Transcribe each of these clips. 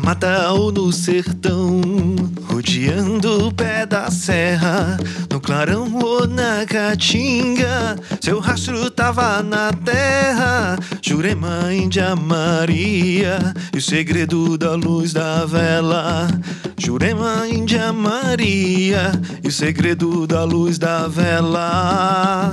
mata ou no sertão, rodeando o pé da serra, no clarão ou na caatinga, seu rastro tava na terra. Jurema, Índia, Maria, e o segredo da luz da vela. Jurema, Índia, Maria, e o segredo da luz da vela.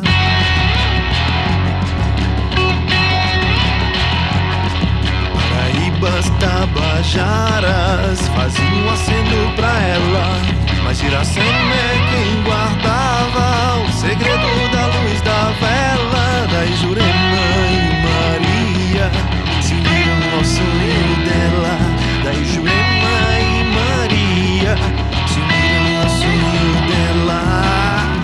Tabajaras faziam aceno pra ela, mas Iracema é quem guardava o segredo da luz da vela. Daí Jurema e Maria se uniram ao sonho dela. Daí Jurema e Maria se uniram ao sonho dela.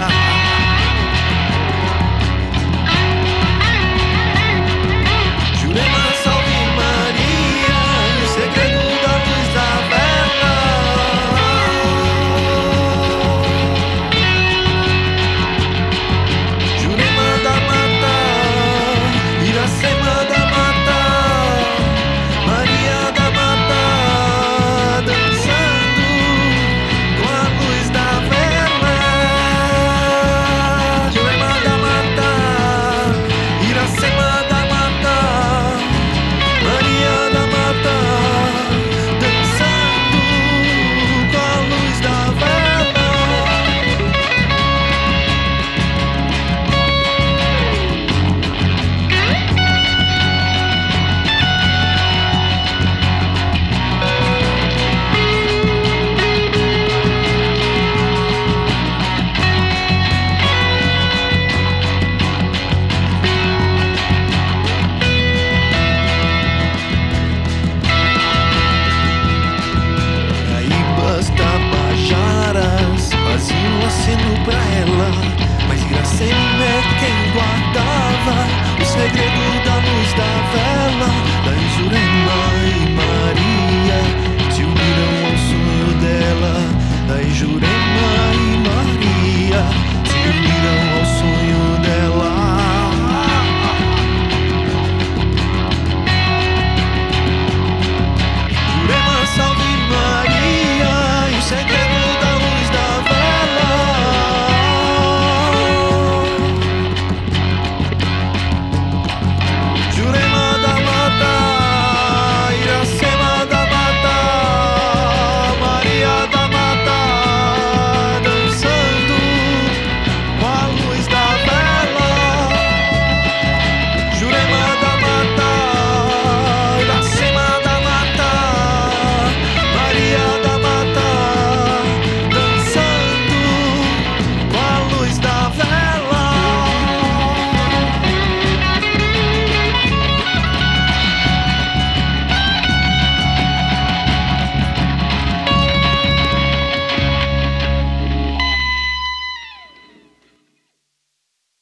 Aceno pra ela, mas Iracema é quem guardava o segredo da luz da vela.